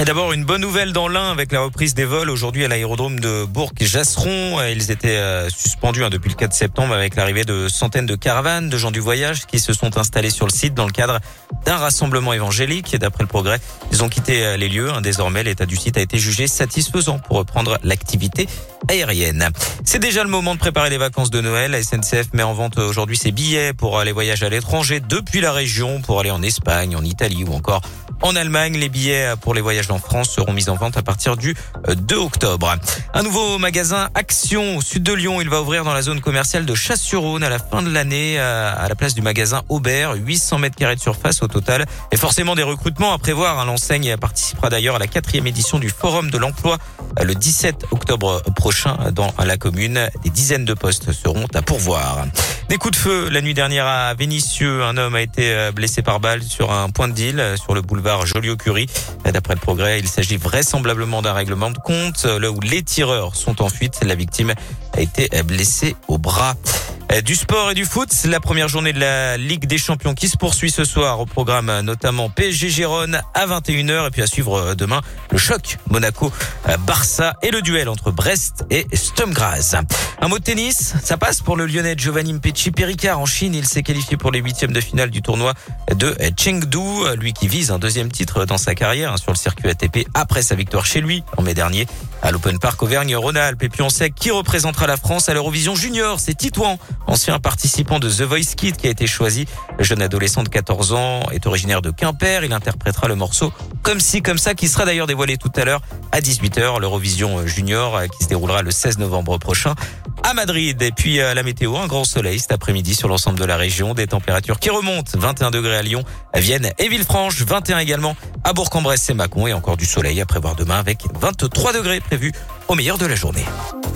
Et d'abord, une bonne nouvelle dans l'Ain avec la reprise des vols aujourd'hui à l'aérodrome de Bourg-Jasseron. Ils étaient suspendus depuis le 4 septembre avec l'arrivée de centaines de caravanes de gens du voyage qui se sont installés sur le site dans le cadre d'un rassemblement évangélique. Et d'après le Progrès, ils ont quitté les lieux. Désormais, l'état du site a été jugé satisfaisant pour reprendre l'activité aérienne. C'est déjà le moment de préparer les vacances de Noël. La SNCF met en vente aujourd'hui ses billets pour les voyages à l'étranger depuis la région pour aller en Espagne, en Italie ou encore en Allemagne. Les billets pour les voyages en France seront mis en vente à partir du 2 octobre. Un nouveau magasin Action au sud de Lyon. Il va ouvrir dans la zone commerciale de Chasse-sur-Rhône à la fin de l'année à la place du magasin Aubert. 800 mètres carrés de surface au total. Et forcément des recrutements à prévoir. L'enseigne participera d'ailleurs à la 4e édition du Forum de l'emploi le 17 octobre prochain dans la commune. Des dizaines de postes seront à pourvoir. Des coups de feu la nuit dernière à Vénissieux. Un homme a été blessé par balle sur un point de deal sur le boulevard Joliot-Curie. D'après le Progrès, il s'agit vraisemblablement d'un règlement de compte. Là où les tireurs sont en fuite, la victime a été blessée au bras. Du sport et du foot, c'est la première journée de la Ligue des Champions qui se poursuit ce soir. Au programme notamment PSG Gérone à 21h et puis à suivre demain le choc Monaco-Barça et le duel entre Brest et Sturm Graz. Un mot de tennis, ça passe pour le Lyonnais Giovanni Mpetshi-Péricard en Chine. Il s'est qualifié pour les 8e de finale du tournoi de Chengdu, lui qui vise un 2e titre dans sa carrière sur le circuit ATP après sa victoire chez lui en mai dernier à l'Open Park Auvergne-Rhône-Alpes. Et puis on sait qui représentera la France à l'Eurovision Junior, c'est Titouan, ancien participant de The Voice Kids qui a été choisi. Le jeune adolescent de 14 ans est originaire de Quimper. Il interprétera le morceau Comme ci, comme ça, qui sera d'ailleurs dévoilé tout à l'heure à 18h. L'Eurovision Junior qui se déroulera le 16 novembre prochain à Madrid. Et puis la météo, un grand soleil cet après-midi sur l'ensemble de la région. Des températures qui remontent, 21 degrés à Lyon, à Vienne et Villefranche, 21 également à Bourg-en-Bresse et Mâcon. Et encore du soleil à prévoir demain avec 23 degrés prévus au meilleur de la journée.